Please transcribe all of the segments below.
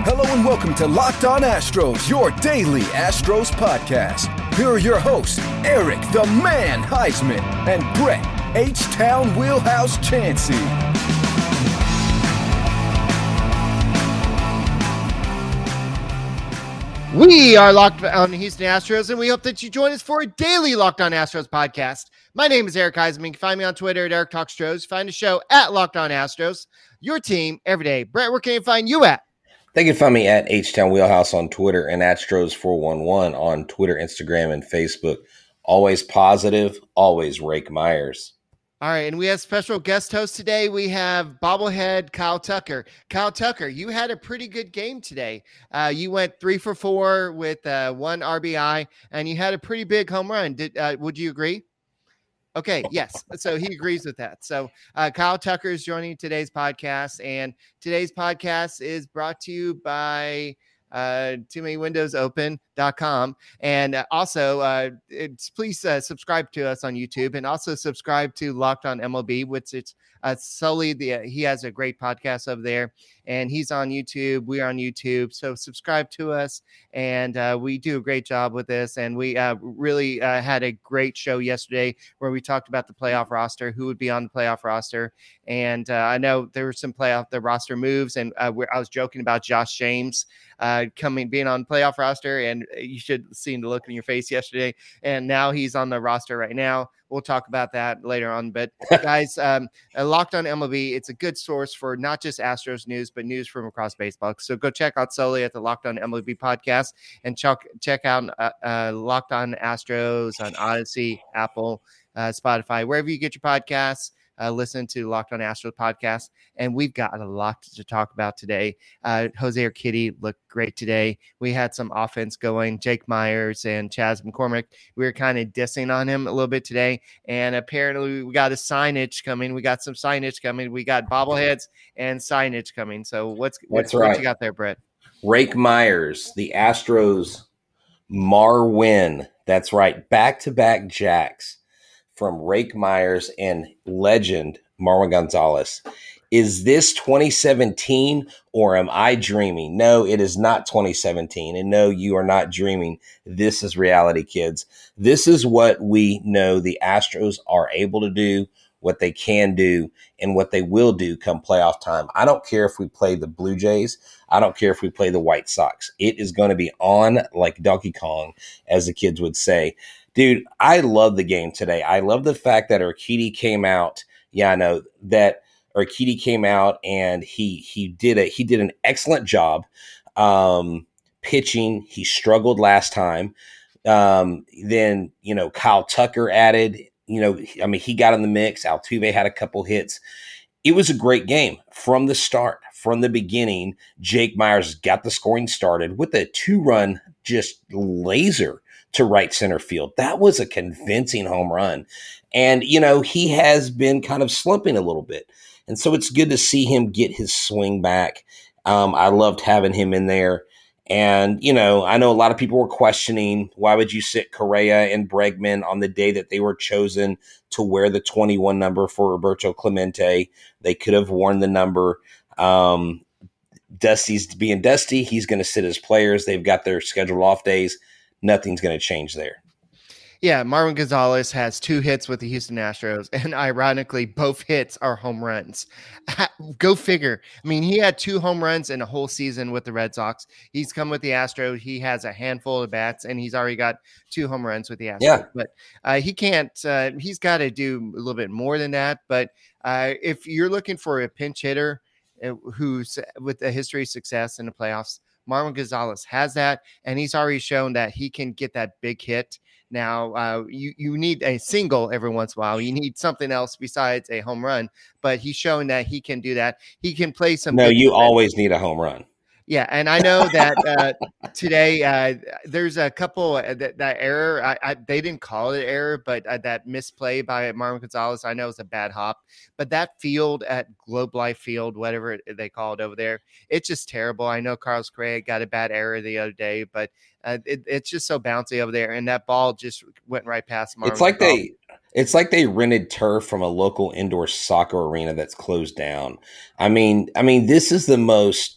Hello and welcome to Locked On Astros, your daily Astros podcast. Here are your hosts, Eric the Man Heisman and Brett H-Town Wheelhouse Chansey. We are Locked On Houston Astros, and we hope that you join us for a daily Locked On Astros podcast. My name is Eric Heisman. You can find me on Twitter at Eric Talks Astros. Find the show at Locked On Astros, your team every day. Brett, where can you find you at? They can find me at H-Town Wheelhouse on Twitter and Astros411 on Twitter, Instagram, and Facebook. Always positive, always Rake Myers. All right, and we have special guest host today. We have bobblehead Kyle Tucker. Kyle Tucker, you had a pretty good game today. You went 3 for 4 with 1 RBI, and you had a pretty big home run. Would you agree? Okay, yes. So he agrees with that. So Kyle Tucker is joining today's podcast, and today's podcast is brought to you by TooManyWindowsOpen.com. And also, please subscribe to us on YouTube, and also subscribe to Locked On MLB, which it's solely he has a great podcast over there, and he's on YouTube. We're on YouTube. So subscribe to us, and we do a great job with this. And we really had a great show yesterday where we talked about the playoff roster, who would be on the playoff roster. And I know there were some the roster moves, and I was joking about Josh James being on the playoff roster, and you should have seen the look in your face yesterday. And now he's on the roster right now. We'll talk about that later on. But guys, Locked On MLB, it's a good source for not just Astros news, but news from across baseball. So go check out Sully at the Locked On MLB podcast, and check out Locked On Astros on Odyssey, Apple, Spotify, wherever you get your podcasts. Listen to Locked On Astros podcast, and we've got a lot to talk about today. Jose Urquidy looked great today. We had some offense going. Jake Myers and Chas McCormick, we were kind of dissing on him a little bit today, and apparently we got a signage coming. We got some signage coming. We got bobbleheads and signage coming. So what you got there, Brett? Rake Myers, the Astros Marwin. That's right. Back-to-back jacks from Rake Myers and legend Marwin Gonzalez. Is this 2017 or am I dreaming? No, it is not 2017. And no, you are not dreaming. This is reality, kids. This is what we know the Astros are able to do, what they can do, and what they will do come playoff time. I don't care if we play the Blue Jays. I don't care if we play the White Sox. It is going to be on like Donkey Kong, as the kids would say. Dude, I love the game today. I love the fact that Urquidy came out. Yeah, I know that Urquidy came out and he did an excellent job pitching. He struggled last time. Then, Kyle Tucker added, he got in the mix. Altuve had a couple hits. It was a great game from the start, from the beginning. Jake Myers got the scoring started with a 2-run just laser to right center field. That was a convincing home run. And, he has been kind of slumping a little bit. And so it's good to see him get his swing back. I loved having him in there. And, I know a lot of people were questioning, why would you sit Correa and Bregman on the day that they were chosen to wear the 21 number for Roberto Clemente? They could have worn the number. Dusty's being Dusty. He's going to sit his players. They've got their scheduled off days. Nothing's going to change there. Yeah, Marwin Gonzalez has 2 hits with the Houston Astros, and ironically, both hits are home runs. Go figure. I mean, he had 2 home runs in a whole season with the Red Sox. He's come with the Astros. He has a handful of bats, and he's already got 2 home runs with the Astros. Yeah. But he can't he's got to do a little bit more than that. But if you're looking for a pinch hitter who's with a history of success in the playoffs, Marwin Gonzalez has that, and he's already shown that he can get that big hit. Now, you need a single every once in a while. You need something else besides a home run, but he's shown that he can do that. He can play some. No, you always need a home run. Yeah, and I know that today there's a couple that error. They didn't call it error, but that misplay by Marwin Gonzalez, I know it's a bad hop. But that field at Globe Life Field, whatever they call it over there, it's just terrible. I know Carlos Correa got a bad error the other day, but it's just so bouncy over there, and that ball just went right past Marwin. It's like they rented turf from a local indoor soccer arena that's closed down. I mean, this is the most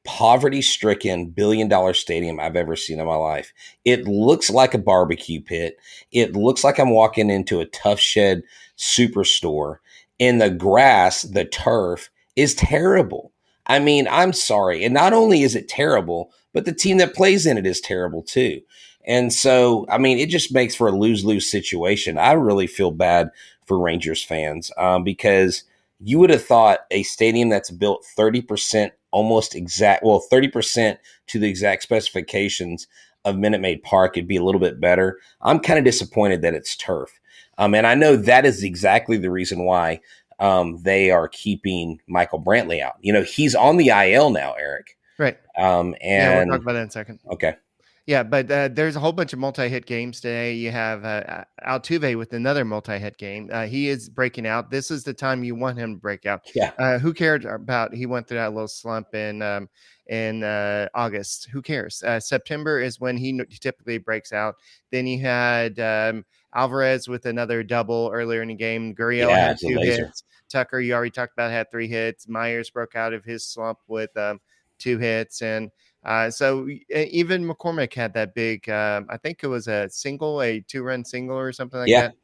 poverty-stricken billion-dollar stadium I've ever seen in my life. It looks like a barbecue pit. It looks like I'm walking into a Tough Shed superstore. And the grass, the turf, is terrible. I mean, I'm sorry. And not only is it terrible, but the team that plays in it is terrible too. And so, I mean, it just makes for a lose-lose situation. I really feel bad for Rangers fans because you would have thought a stadium that's built 30% almost exact, well, 30% to the exact specifications of Minute Maid Park would be a little bit better. I'm kind of disappointed that it's turf. And I know that is exactly the reason why they are keeping Michael Brantley out. You know, he's on the IL now, Eric. Right. And yeah, we'll talk about that in a second. Okay. Yeah, but there's a whole bunch of multi-hit games today. You have Altuve with another multi-hit game. He is breaking out. This is the time you want him to break out. Yeah. Who cared about? He went through that little slump in August. Who cares? September is when he typically breaks out. Then you had Alvarez with another double earlier in the game. Gurriel had 2 hits. Tucker, you already talked about, had 3 hits. Myers broke out of his slump with 2 hits, and so even McCormick had that big, I think it was a 2-run single or something like that.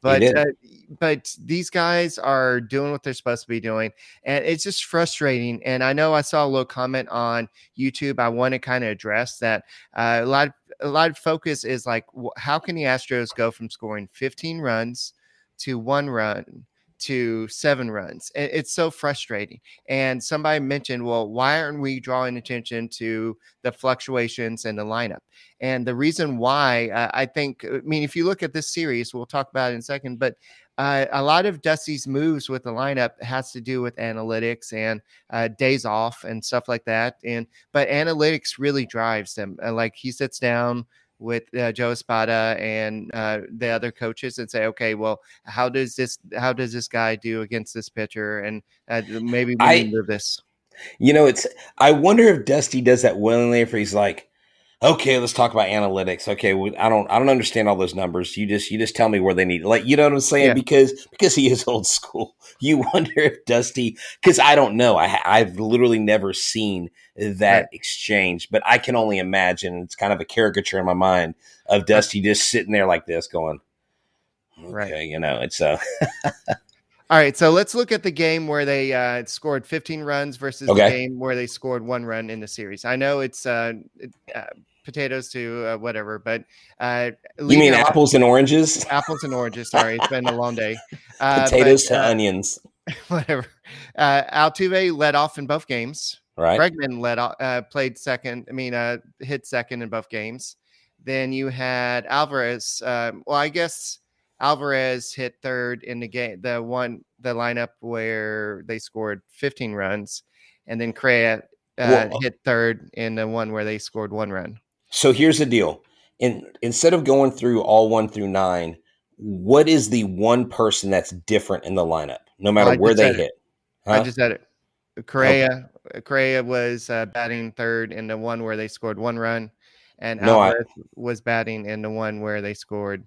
But these guys are doing what they're supposed to be doing. And it's just frustrating. And I know I saw a little comment on YouTube. I want to kind of address that. A lot of focus is like, how can the Astros go from scoring 15 runs to 1 run to 7 runs? It's so frustrating. And somebody mentioned, well, why aren't we drawing attention to the fluctuations in the lineup? And the reason why, I mean, if you look at this series, we'll talk about it in a second, but a lot of Dusty's moves with the lineup has to do with analytics and days off and stuff like that. But analytics really drives them. Like, he sits down with Joe Espada and the other coaches and say, okay, well, how does this guy do against this pitcher? And maybe we need to move this. You know, I wonder if Dusty does that willingly, if he's like, okay, let's talk about analytics. Okay, I don't understand all those numbers. You just tell me where they need. Like, you know what I'm saying? Yeah. Because he is old school. You wonder if Dusty, because I don't know. I've literally never seen that exchange, but I can only imagine. It's kind of a caricature in my mind of Dusty just sitting there like this, going, okay, you know, it's All right, so let's look at the game where they scored 15 runs versus the game where they scored 1 run in the series. I know it's potatoes to whatever, but you mean apples and oranges? Apples and oranges. Sorry, it's been a long day. Potatoes to onions. Whatever. Altuve led off in both games. Right. Bregman played second. Hit second in both games. Then you had Alvarez. I guess Alvarez hit third in the game, the lineup where they scored 15 runs, and then Correa hit third in the one where they scored 1 run. So here's the deal. Instead of going through all 1 through 9, what is the one person that's different in the lineup, no matter where they hit? Huh? I just said it. Correa was batting third in the one where they scored 1 run, and Alvarez was batting in the one where they scored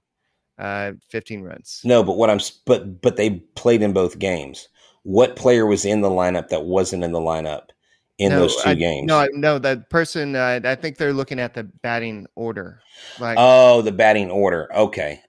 15 runs. No, but they played in both games. What player was in the lineup that wasn't in the lineup in those 2 games? No, the person, I think they're looking at the batting order. The batting order. Okay.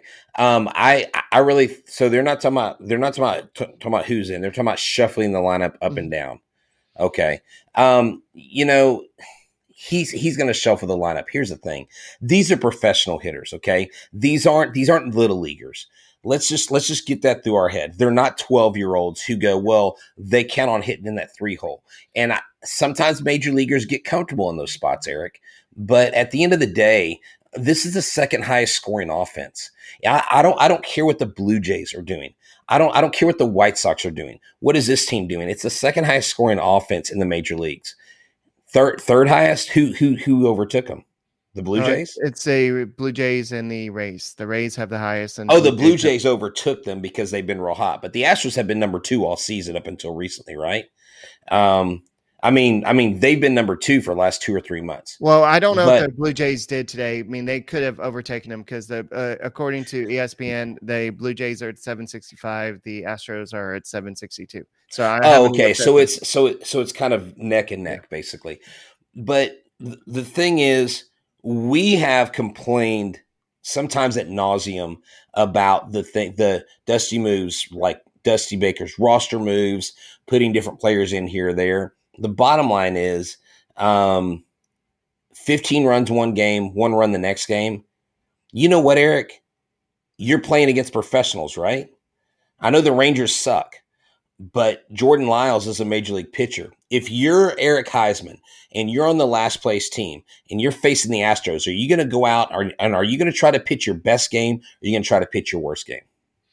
I really, so they're not talking about who's in. They're talking about shuffling the lineup up and down. Okay. You know, he's going to shuffle the lineup. Here's the thing. These are professional hitters. Okay. These aren't little leaguers. Let's just get that through our head. They're not 12-year-olds who go, well, they count on hitting in that 3 hole. And sometimes major leaguers get comfortable in those spots, Eric. But at the end of the day, this is the second highest scoring offense. I don't care what the Blue Jays are doing. I don't care what the White Sox are doing. What is this team doing? It's the second highest scoring offense in the major leagues. Third highest? Who overtook them? The Blue Jays? It's a Blue Jays and the Rays. The Rays have the highest. And the Blue Jays overtook them because they've been real hot. But the Astros have been number 2 all season up until recently, right? I mean, they've been number 2 for the last 2 or 3 months. Well, I don't know But- if the Blue Jays did today. I mean, they could have overtaken them because according to ESPN, the Blue Jays are at 765, the Astros are at 762. So okay, so it's kind of neck and neck basically. But the thing is, we have complained sometimes ad nauseum about the Dusty moves, like Dusty Baker's roster moves, putting different players in here or there. The bottom line is 15 runs one game, 1 run the next game. You know what, Eric? You're playing against professionals, right? I know the Rangers suck, but Jordan Lyles is a major league pitcher. If you're Eric Heisman and you're on the last place team and you're facing the Astros, are you going to go out and are you going to try to pitch your best game or are you going to try to pitch your worst game?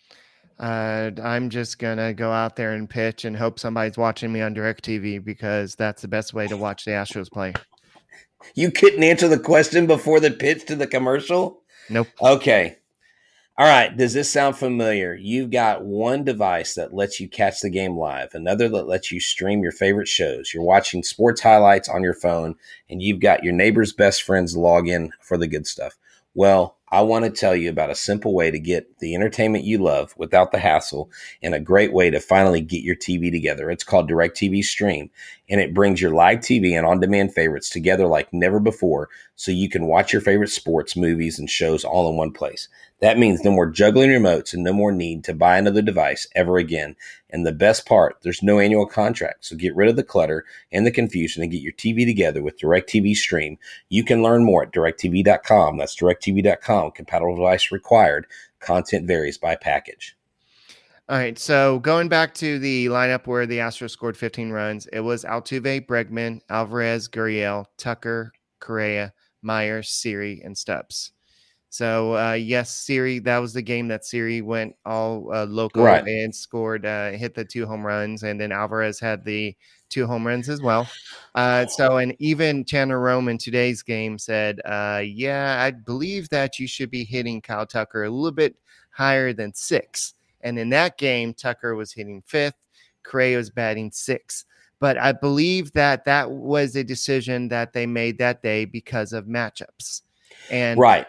I'm just going to go out there and pitch and hope somebody's watching me on DirecTV because that's the best way to watch the Astros play. You couldn't answer the question before the pitch to the commercial? Nope. Okay. All right. Does this sound familiar? You've got one device that lets you catch the game live, another that lets you stream your favorite shows. You're watching sports highlights on your phone, and you've got your neighbor's best friends log in for the good stuff. Well, I want to tell you about a simple way to get the entertainment you love without the hassle and a great way to finally get your TV together. It's called DirecTV Stream, and it brings your live TV and on-demand favorites together like never before so you can watch your favorite sports, movies, and shows all in one place. That means no more juggling remotes and no more need to buy another device ever again. And the best part, there's no annual contract. So get rid of the clutter and the confusion and get your TV together with DirecTV Stream. You can learn more at directtv.com. That's directtv.com. Compatible device required. Content varies by package. All right, so going back to the lineup where the Astros scored 15 runs, it was Altuve, Bregman, Alvarez, Gurriel, Tucker, Correa, Myers, Siri, and Stubbs. So, yes, Siri, that was the game that Siri went all local and scored, hit the 2 home runs, and then Alvarez had the 2 home runs as well. And even Chandler Rome in today's game said, yeah, I believe that you should be hitting Kyle Tucker a little bit higher than 6. And in that game, Tucker was hitting 5th, Correa was batting 6th. But I believe that that was a decision that they made that day because of matchups. And right.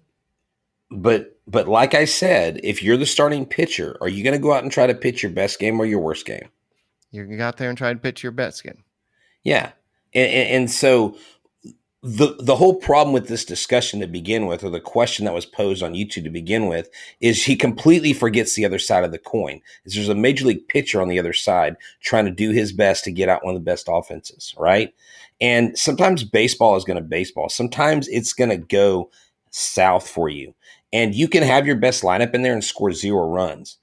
But like I said, if you're the starting pitcher, are you going to go out and try to pitch your best game or your worst game? You're going to go out there and try to pitch your best game. Yeah. And so the whole problem with this discussion to begin with, or the question that was posed on YouTube to begin with, is he completely forgets the other side of the coin. Is there's a major league pitcher on the other side trying to do his best to get out one of the best offenses, right? And sometimes baseball is going to baseball. Sometimes it's going to go south for you. And you can have your best lineup in there and score 0 runs.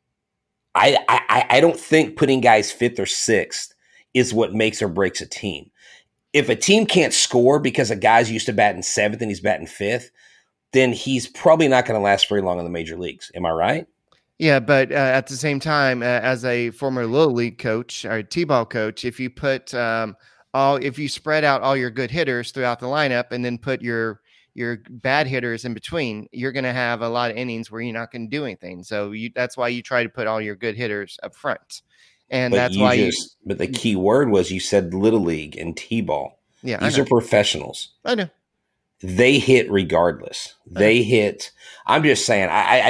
I don't think putting guys 5th or 6th is what makes or breaks a team. If a team can't score because a guy's used to batting 7th and he's batting 5th, then he's probably not going to last very long in the major leagues. Am I right? Yeah, but at the same time, as a former Little League coach or T-ball coach, if you put if you spread out all your good hitters throughout the lineup and then put your bad hitters in between, you're going to have a lot of innings where you're not going to do anything. So that's why you try to put all your good hitters up front. And but that's why but the key word was you said Little League and T-ball. Yeah, these are professionals. I know. They hit regardless. They hit. I'm just saying. I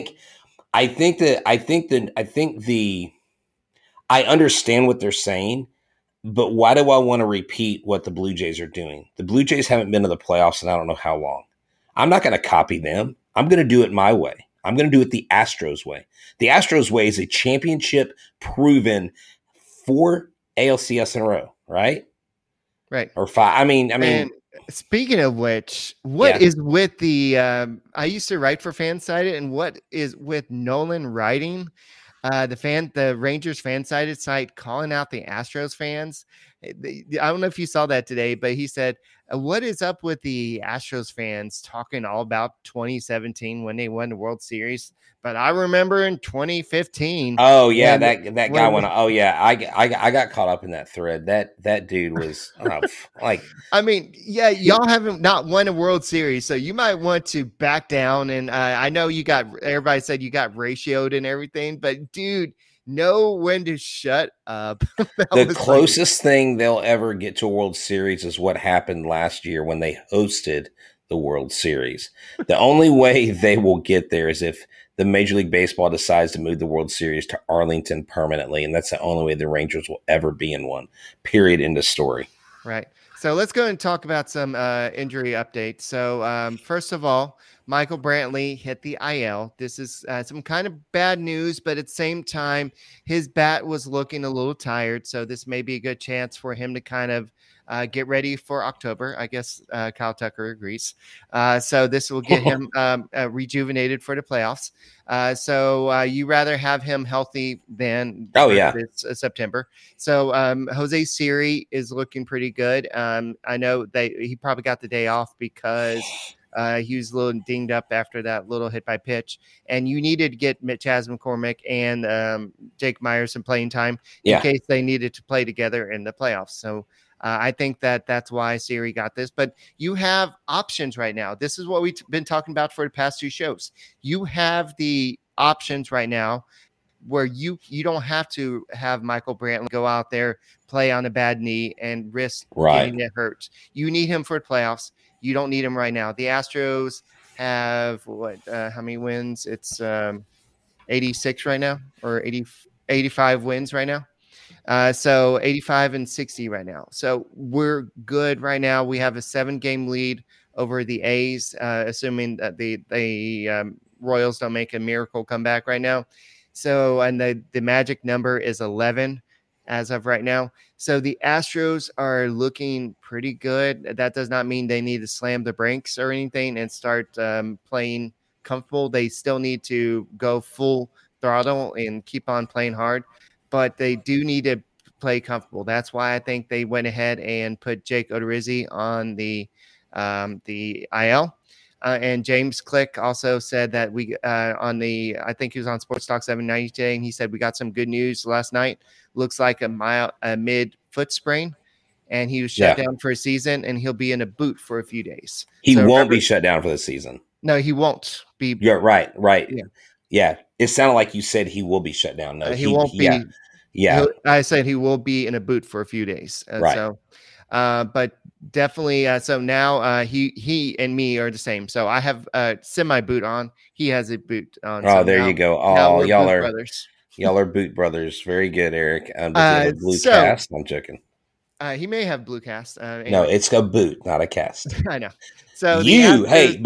understand what they're saying, but why do I want to repeat what the Blue Jays are doing? The Blue Jays haven't been to the playoffs in I don't know how long. I'm not going to copy them. I'm going to do it my way. I'm going to do it the Astros way. The Astros way is a championship-proven 4 ALCS in a row, right? Right. Or 5. I mean. And speaking of which, what is with the? I used to write for Fansided, and what is with Nolan writing? The Rangers Fansided site calling out the Astros fans. I don't know if you saw that today, but he said, what is up with the Astros fans talking all about 2017 when they won the World Series? But I remember in 2015. Oh yeah, that guy went. Oh yeah, I got caught up in that thread. That dude was like. I mean, yeah, y'all haven't not won a World Series, so you might want to back down. And I know everybody said you got ratioed and everything, but dude, know when to shut up. The closest thing they'll ever get to a World Series is what happened last year when they hosted the World Series. The only way they will get there is if the Major League Baseball decides to move the World Series to Arlington permanently, and that's the only way the Rangers will ever be in one. Period. End of story. Right. So let's go and talk about some injury updates. So first of all, Michael Brantley hit the IL. This is some kind of bad news, but at the same time, his bat was looking a little tired. So this may be a good chance for him to kind of get ready for October. I guess Kyle Tucker agrees. So this will get him rejuvenated for the playoffs. So you rather have him healthy than September. So Jose Siri is looking pretty good. I know he probably got the day off because he was a little dinged up after that little hit by pitch, and you needed to get Chas McCormick and Jake Myers some playing time in case they needed to play together in the playoffs. So I think that's why Siri got this, but you have options right now. This is what we've been talking about for the past 2 shows. You have the options right now where you don't have to have Michael Brantley go out there, play on a bad knee and risk getting it hurt. You need him for the playoffs. You don't need him right now. The Astros have how many wins? It's 86 right now, or 85 wins right now. So 85 and 60 right now. So we're good right now. We have a 7-game lead over the A's, assuming that the Royals don't make a miracle comeback right now. So, and the magic number is 11 as of right now. So the Astros are looking pretty good. That does not mean they need to slam the brakes or anything and start playing comfortable. They still need to go full throttle and keep on playing hard, but they do need to play comfortable. That's why I think they went ahead and put Jake Odorizzi on the IL. And James Click also said that I think he was on Sports Talk 790 today, and he said we got some good news last night. Looks like a mid foot sprain, and he was shut down for a season, and he'll be in a boot for a few days. He won't be shut down for the season. No, he won't be. You're right. Yeah. It sounded like you said he will be shut down. No, he won't be. Yeah. I said he will be in a boot for a few days. Right. So, but definitely. So now he and me are the same. So I have a semi boot on. He has a boot on. Oh, so there you go. Oh, y'all are brothers. Y'all are boot brothers. Very good, Eric. Does he have a blue cast? I'm joking. He may have blue cast. Anyway. No, it's a boot, not a cast. I know. So you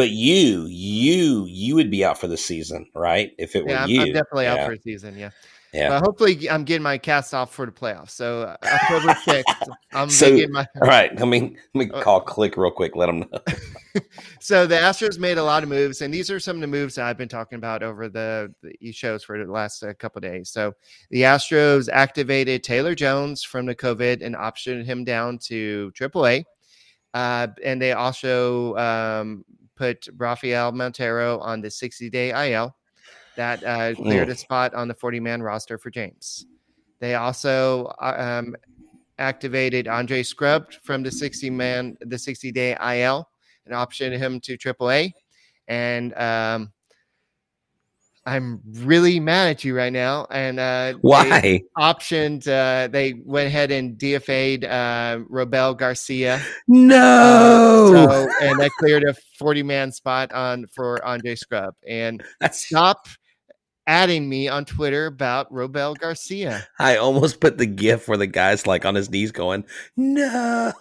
would be out for the season, right? If it were you, I'm definitely out for a season. Yeah. But hopefully, I'm getting my cast off for the playoffs. So October 6th, I'm getting my. All right, let me call Click real quick. Let them know. So the Astros made a lot of moves, and these are some of the moves that I've been talking about over the shows for the last couple of days. So the Astros activated Taylor Jones from the COVID and optioned him down to AAA. And they also put Rafael Montero on the 60-day IL. That cleared a spot on the 40-man roster for James. They also activated Andre Scrubb from the 60-day IL and optioned him to AAA. And I'm really mad at you right now. And why? They went ahead and DFA'd Robel Garcia. No. And that cleared a 40-man spot for Andre Scrubb. And stop adding me on Twitter about Robel Garcia. I almost put the GIF where the guy's like on his knees going, no.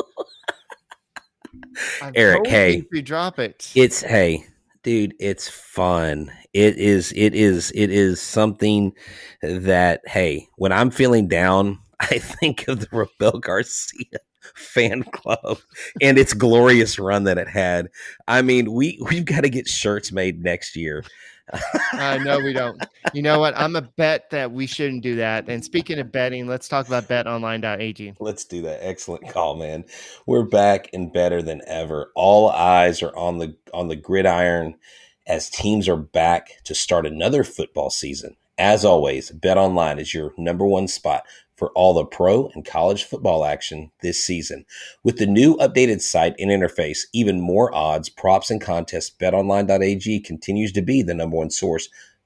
Eric, hey, if you drop it, dude, it's fun. It is something that, hey, when I'm feeling down, I think of the Robel Garcia fan club and its glorious run that it had. I mean, we've got to get shirts made next year. No, we don't. You know what? I'm a bet that we shouldn't do that. And speaking of betting, let's talk about betonline.ag. Let's do that. Excellent call, man. We're back and better than ever. All eyes are on the gridiron as teams are back to start another football season. As always, BetOnline is your number one spot for all the pro and college football action this season. With the new updated site and interface, even more odds, props, and contests, betonline.ag continues to be the number one source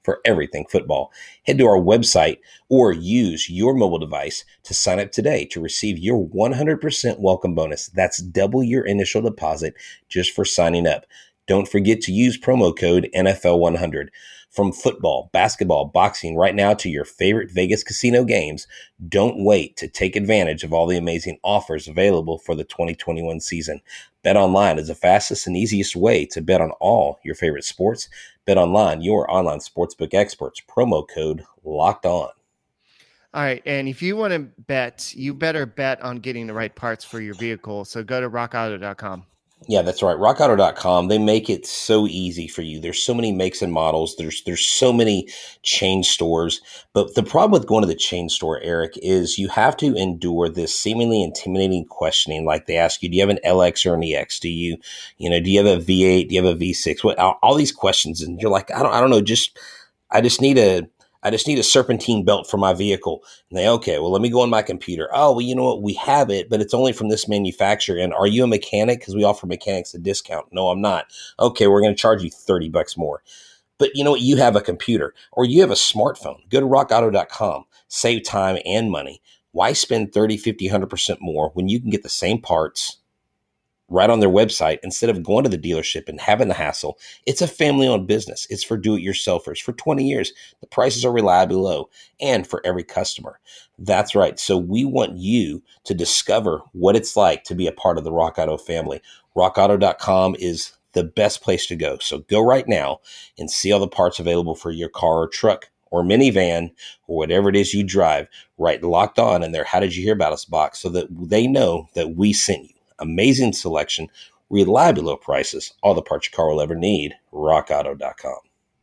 for everything football. Head to our website or use your mobile device to sign up today to receive your 100% welcome bonus. That's double your initial deposit just for signing up. Don't forget to use promo code NFL100. From football, basketball, boxing, right now to your favorite Vegas casino games, don't wait to take advantage of all the amazing offers available for the 2021 season. BetOnline is the fastest and easiest way to bet on all your favorite sports. BetOnline, your online sportsbook experts. Promo code LOCKED ON. All right. And if you want to bet, you better bet on getting the right parts for your vehicle. So go to rockauto.com. Yeah, that's right. RockAuto.com. They make it so easy for you. There's so many makes and models. There's so many chain stores. But the problem with going to the chain store, Eric, is you have to endure this seemingly intimidating questioning. Like they ask you, do you have an LX or an EX? Do you have a V8? Do you have a V6? What all these questions, and you're like, I don't know. I just need a serpentine belt for my vehicle. And they, okay, well, let me go on my computer. Oh, well, you know what? We have it, but it's only from this manufacturer. And are you a mechanic? Because we offer mechanics a discount. No, I'm not. Okay, we're going to charge you $30 more. But you know what? You have a computer or you have a smartphone. Go to rockauto.com. Save time and money. Why spend 30, 50, 100% more when you can get the same parts right on their website instead of going to the dealership and having the hassle? It's a family-owned business. It's for do-it-yourselfers. For 20 years, the prices are reliably low and for every customer. That's right. So we want you to discover what it's like to be a part of the Rock Auto family. RockAuto.com is the best place to go. So go right now and see all the parts available for your car or truck or minivan or whatever it is you drive. Right, Locked On in their How Did You Hear About Us box so that they know that we sent you. Amazing selection, reliably low prices, all the parts your car will ever need. RockAuto.com.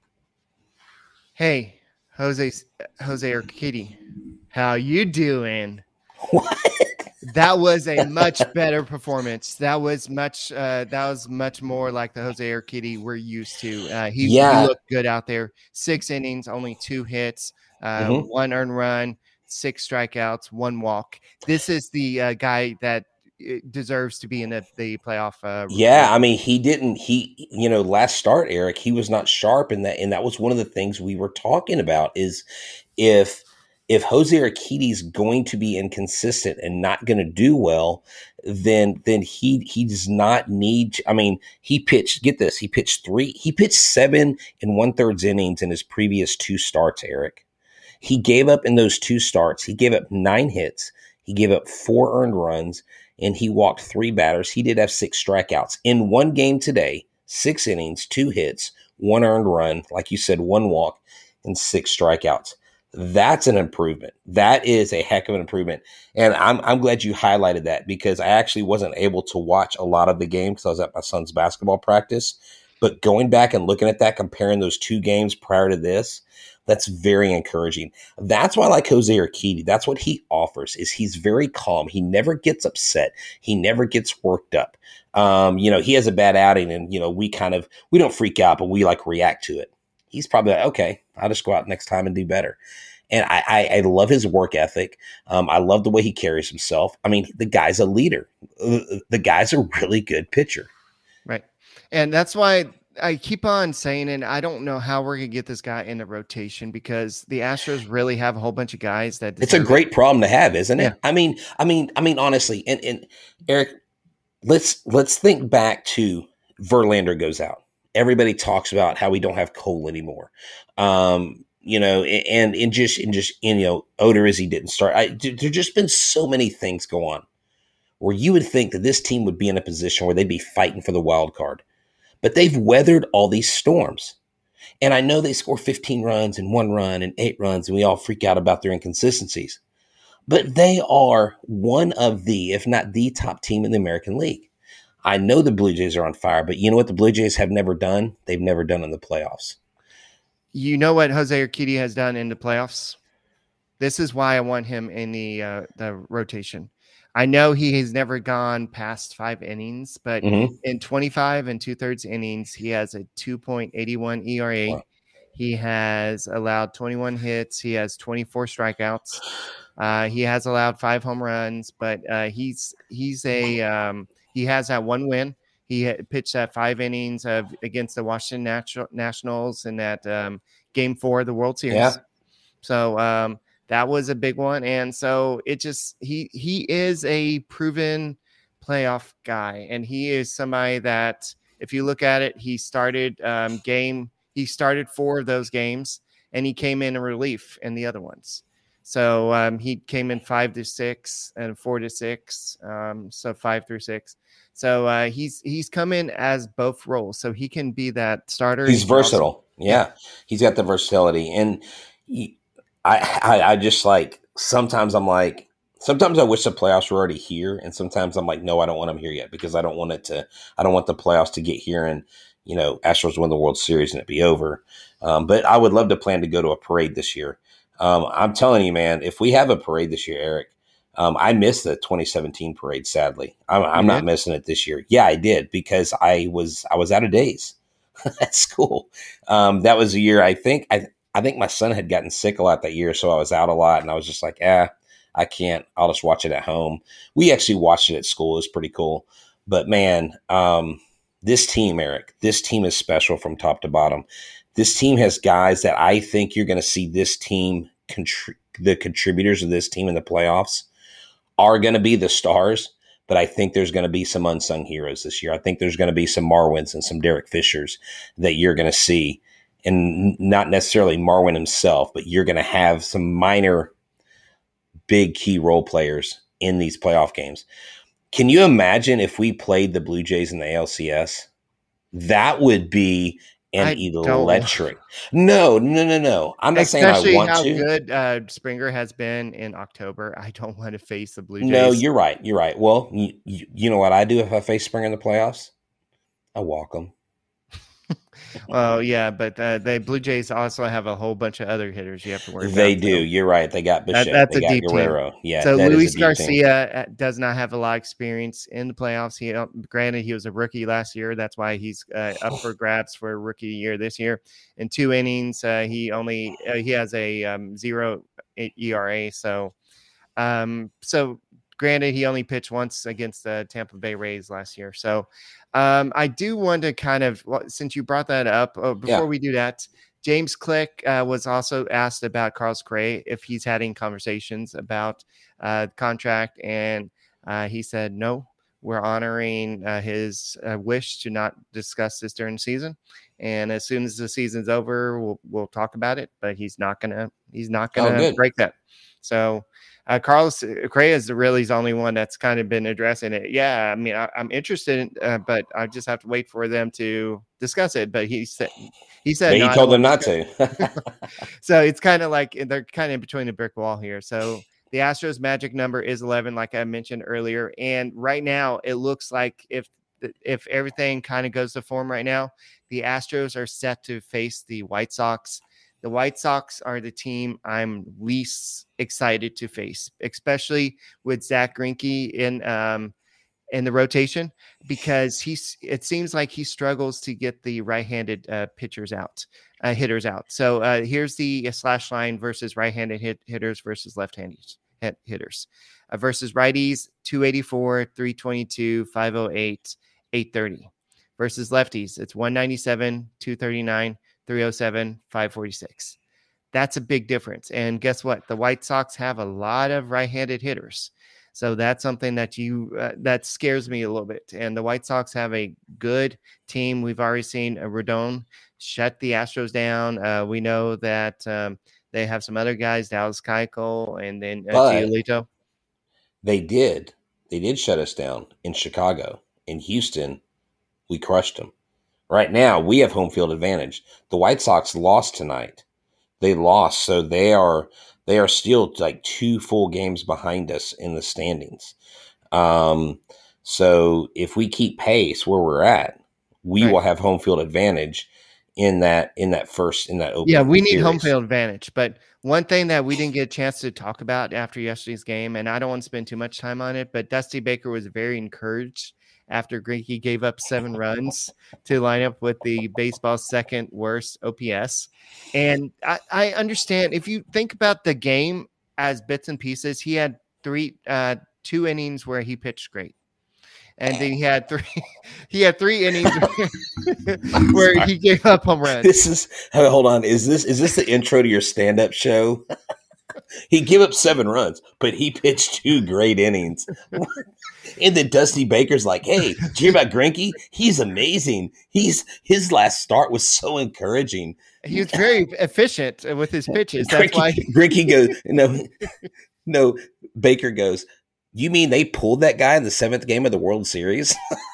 Hey, Jose Urquidy, how you doing? What? That was a much better performance. That was much more like the Jose Urquidy we're used to. He looked good out there. 6 innings, only 2 hits, 1 earned run, 6 strikeouts, 1 walk. This is the guy that deserves to be in the playoff. I mean, last start, Eric, he was not sharp in that. And that was one of the things we were talking about is if Jose Urquidy's going to be inconsistent and not going to do well, then he does not need. I mean, he pitched 7 1/3 innings in his previous 2 starts, Eric. He gave up in those 2 starts. He gave up 9 hits. He gave up 4 earned runs, and he walked 3 batters. He did have 6 strikeouts. In one game today, 6 innings, 2 hits, 1 earned run, like you said, 1 walk, and 6 strikeouts. That's an improvement. That is a heck of an improvement. And I'm glad you highlighted that because I actually wasn't able to watch a lot of the game because I was at my son's basketball practice. But going back and looking at that, comparing those 2 games prior to this, that's very encouraging. That's why I like Jose Urquidy. That's what he offers is he's very calm. He never gets upset. He never gets worked up. He has a bad outing and, we don't freak out, but we react to it. He's probably like, okay, I'll just go out next time and do better. And I love his work ethic. I love the way he carries himself. I mean, the guy's a leader. The guy's a really good pitcher. Right. And that's why I keep on saying, and I don't know how we're going to get this guy in the rotation because the Astros really have a whole bunch of guys that it's a great problem to have, isn't it? Yeah. I mean, honestly, and Eric, let's think back to Verlander goes out. Everybody talks about how we don't have Cole anymore. And Odorizzi didn't start. There's just been so many things go on where you would think that this team would be in a position where they'd be fighting for the wild card. But they've weathered all these storms. And I know they score 15 runs and 1 run and 8 runs, and we all freak out about their inconsistencies. But they are one of the, if not the top team in the American League. I know the Blue Jays are on fire, but you know what the Blue Jays have never done? They've never done in the playoffs. You know what Jose Urquidy has done in the playoffs? This is why I want him in the rotation. I know he has never gone past 5 innings, but in 25 2/3 innings, he has a 2.81 ERA. Wow. He has allowed 21 hits. He has 24 strikeouts. He has allowed 5 home runs, but he has that 1 win. He pitched that 5 innings against the Washington Nationals in that Game 4 of the World Series. Yeah. So that was a big one. And so it just he is a proven playoff guy, and he is somebody that if you look at it, he started 4 of those games, and he came in relief in the other ones. So he came in 5 to 6 and 4 to 6, so 5 through 6. So he's come in as both roles, so he can be that starter. He's versatile. Yeah, he's got the versatility, and I just like sometimes I wish the playoffs were already here, and sometimes I'm like, no, I don't want them here yet because I don't want the playoffs to get here and Astros win the World Series and it be over. But I would love to plan to go to a parade this year. I'm telling you, man, if we have a parade this year, Eric, I missed the 2017 parade. Sadly, I'm not missing it this year. Yeah, I did because I was out of days at school. That was a year I think my son had gotten sick a lot that year, so I was out a lot, and I was just like, I can't. I'll just watch it at home. We actually watched it at school. It was pretty cool. But man, this team, Eric, this team is special from top to bottom. This team has guys that I think you're going to see this team, the contributors of this team in the playoffs are going to be the stars, but I think there's going to be some unsung heroes this year. I think there's going to be some Marwins and some Derek Fishers that you're going to see, and not necessarily Marwin himself, but you're going to have some minor big key role players in these playoff games. Can you imagine if we played the Blue Jays in the ALCS? That would be an electric. No. I'm not saying I want to. Especially how good Springer has been in October. I don't want to face the Blue Jays. No, you're right. Well, you know what I do if I face Springer in the playoffs? I walk them. Well, yeah, but the Blue Jays also have a whole bunch of other hitters you have to worry about. They do. You're right. They got Bichette. That's they a got deep Guerrero. team. Yeah. So Luis team. Garcia does not have a lot of experience in the playoffs. Granted, he was a rookie last year. That's why he's up for grabs for rookie year this year. In 2 innings, he has a 0 ERA. So granted, he only pitched once against the Tampa Bay Rays last year. So I do want to kind of, since you brought that up, before we do that, James Click was also asked about Carlos Correa if he's having conversations about contract, and he said, no, we're honoring his wish to not discuss this during the season. And as soon as the season's over, we'll talk about it, but he's not gonna break that. So Carlos Correa is really the only one that's kind of been addressing it. Yeah, I mean, I'm interested, but I just have to wait for them to discuss it. But he said he told them not to. So it's kind of like they're kind of in between a brick wall here. So the Astros magic number is 11, like I mentioned earlier. And right now it looks like if everything kind of goes to form right now, the Astros are set to face the White Sox. The White Sox are the team I'm least excited to face, especially with Zach Greinke in the rotation, because it seems like he struggles to get the right-handed hitters out. So here's the slash line versus right-handed hitters versus left-handed hitters. Versus righties, 284, 322, 508, 830. Versus lefties, it's 197, 239, 307, 546. That's a big difference. And guess what? The White Sox have a lot of right-handed hitters. So that's something that that scares me a little bit. And the White Sox have a good team. We've already seen Rodon shut the Astros down. We know that they have some other guys, Dallas Keuchel and then Giolito. They did shut us down in Chicago. In Houston, we crushed them. Right now, we have home field advantage. The White Sox lost tonight. They lost, so they are still like 2 full games behind us in the standings. So if we keep pace where we're at, we will have home field advantage in that opening. Yeah, we need home field advantage. But one thing that we didn't get a chance to talk about after yesterday's game, and I don't want to spend too much time on it, but Dusty Baker was very encouraged after Greinke gave up 7 runs to line up with the baseball's second worst OPS. And I understand, if you think about the game as bits and pieces, he had 2 innings where he pitched great. and then he had three. He had 3 innings where he gave up home runs. Hold on. Is this the intro to your stand-up show? He gave up 7 runs, but he pitched 2 great innings. And then Dusty Baker's like, "Hey, did you hear about Greinke? He's amazing. His last start was so encouraging. He was very efficient with his pitches. That's why Greinke goes, no. Baker goes, you mean they pulled that guy in the 7th game of the World Series?"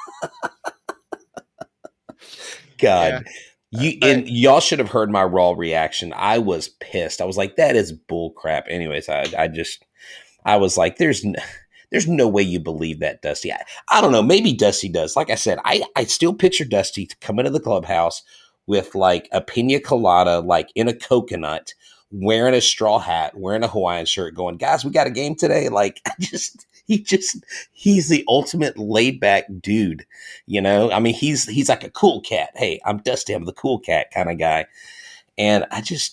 God. Yeah. Y'all should have heard my raw reaction. I was pissed. I was like, that is bull crap. Anyways, I was like, there's no way you believe that, Dusty. I don't know. Maybe Dusty does. Like I said, I still picture Dusty to come into the clubhouse with like a pina colada, like in a coconut, wearing a straw hat, wearing a Hawaiian shirt, going, "Guys, we got a game today." Like, he's the ultimate laid back dude. I mean, he's like a cool cat. Hey, I'm Dusty. I'm the cool cat kind of guy. And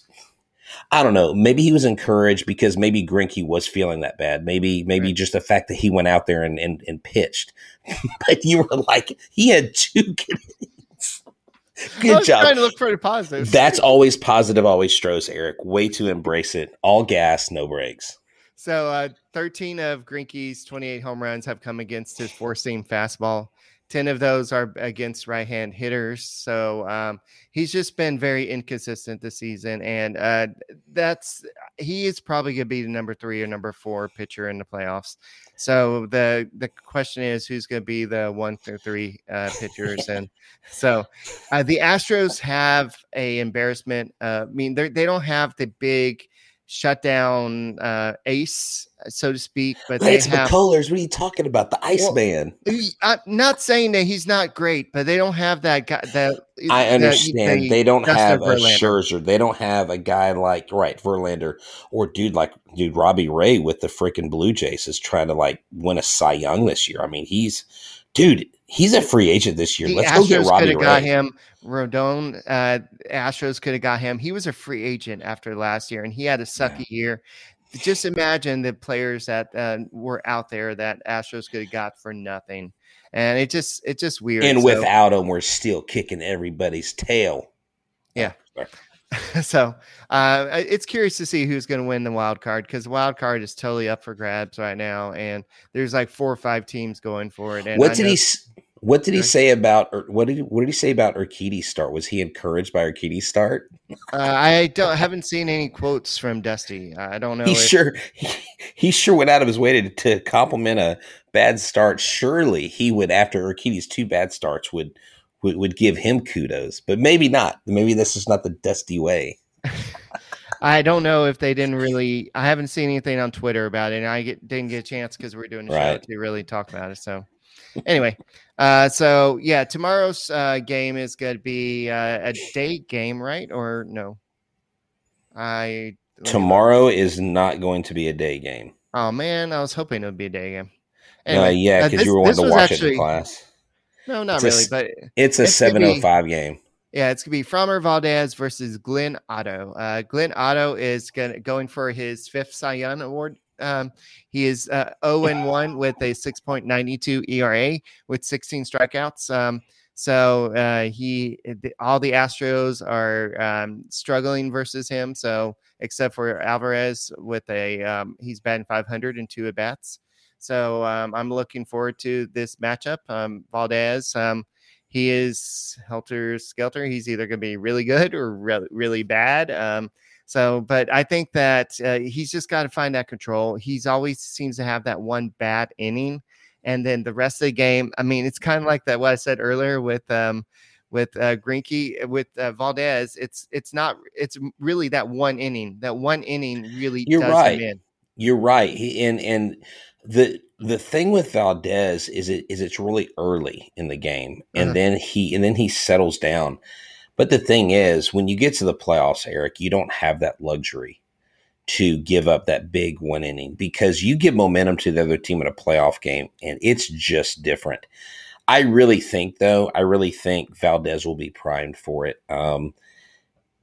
I don't know. Maybe he was encouraged because maybe Greinke was feeling that bad. Maybe right. Just the fact that he went out there and pitched. But you were like, he had 2 innings. Good job. Trying to look for the positives. That's always positive, always Stros, Eric. Way to embrace it. All gas, no brakes. So 13 of Greinke's 28 home runs have come against his 4-seam fastball. 10 of those are against right-hand hitters. So he's just been very inconsistent this season. And he is probably going to be the number 3 or number 4 pitcher in the playoffs. So the question is, who's going to be the 1 through 3 pitchers? And so the Astros have a embarrassment. I mean, they don't have the big shutdown ace, so to speak, but Lance McCullers. What are you talking about? The Iceman. I'm not saying that he's not great, but they don't have that guy. I understand. They don't have a Scherzer. They don't have a guy like Verlander or Robbie Ray with the freaking Blue Jays is trying to like win a Cy Young this year. I mean, he's a free agent this year. Let's go get Robbie Ray. Got him. Rodon, Astros could have got him. He was a free agent after last year, and he had a sucky year. Just imagine the players that were out there that Astros could have got for nothing, and it's just weird. And without him, we're still kicking everybody's tail. Yeah. So it's curious to see who's going to win the wild card, because the wild card is totally up for grabs right now, and there's like 4 or 5 teams going for it. And what did he say about Urquidy's start? Was he encouraged by Urquidy's start? I haven't seen any quotes from Dusty. I don't know. He sure went out of his way to compliment a bad start. Surely he would, after Urquidy's 2 bad starts, would give him kudos, but maybe not. Maybe this is not the Dusty way. I don't know if they didn't really. I haven't seen anything on Twitter about it, and I didn't get a chance because we're doing a show to really talk about it. So anyway, tomorrow's game is going to be a day game, right? Or no? Tomorrow is not going to be a day game. Oh man, I was hoping it would be a day game. Anyway, because you were wanting to watch it in class. No, not really, but it's a 7:05 game. Yeah, it's going to be Framber Valdez versus Glenn Otto. Glenn Otto is going for his 5th Cy Young Award. He is 0-1 with a 6.92 ERA with 16 strikeouts. So all the Astros are struggling versus him. So except for Alvarez with he's batting .500 and 2 at bats. So I'm looking forward to this matchup. Valdez, he is helter-skelter. He's either going to be really good or really bad. But I think that he's just got to find that control. He's always seems to have that one bad inning, and then the rest of the game. I mean, it's kind of like that what I said earlier with Greinke, with Valdez. It's really that one inning. That one inning really You're does right. him in. You're right. And the thing with Valdez is it's really early in the game, and then he settles down. But the thing is, when you get to the playoffs, Eric, you don't have that luxury to give up that big one inning, because you give momentum to the other team in a playoff game, and it's just different. I really think Valdez will be primed for it.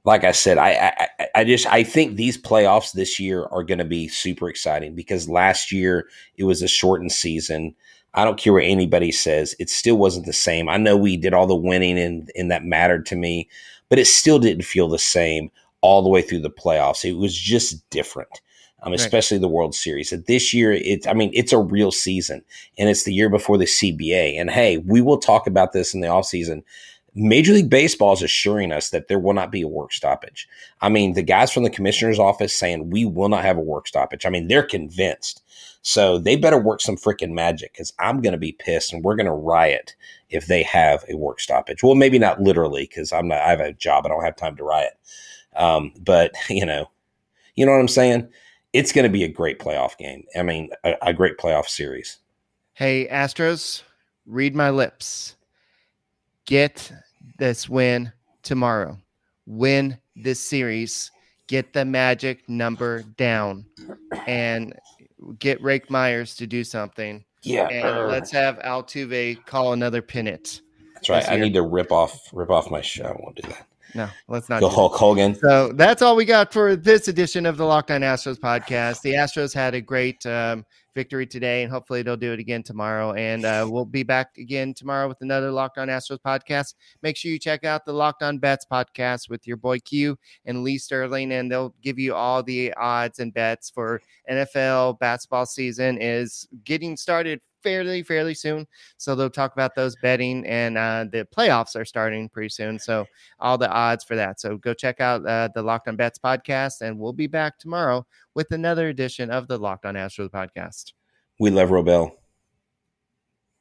like I said, I think these playoffs this year are going to be super exciting because last year it was a shortened season. I don't care what anybody says. It still wasn't the same. I know we did all the winning and that mattered to me, but it still didn't feel the same all the way through the playoffs. It was just different, especially the World Series. This year, it's a real season, and it's the year before the CBA. And hey, we will talk about this in the offseason. Major League Baseball is assuring us that there will not be a work stoppage. I mean, the guys from the commissioner's office saying we will not have a work stoppage. I mean, they're convinced. So they better work some freaking magic because I'm going to be pissed and we're going to riot if they have a work stoppage. Well, maybe not literally because I have a job. I don't have time to riot. But you know what I'm saying? It's going to be a great playoff game. I mean, a great playoff series. Hey, Astros, read my lips. Get this win tomorrow. Win this series. Get the magic number down and get Rake Myers to do something. Yeah. And let's have Altuve call another pennant. That's right. I need to rip off my show. I won't do that. No, let's not. Go Hulk Hogan. So that's all we got for this edition of the Locked On Astros podcast. The Astros had a great victory today, and hopefully they'll do it again tomorrow. And we'll be back again tomorrow with another Locked On Astros podcast. Make sure you check out the Locked On Bets podcast with your boy Q and Lee Sterling, and they'll give you all the odds and bets for NFL basketball season is getting started fairly soon. So they'll talk about those betting, and the playoffs are starting pretty soon. So all the odds for that. So go check out the Locked On Bets podcast, and we'll be back tomorrow with another edition of the Locked On Astros podcast. We love Robel.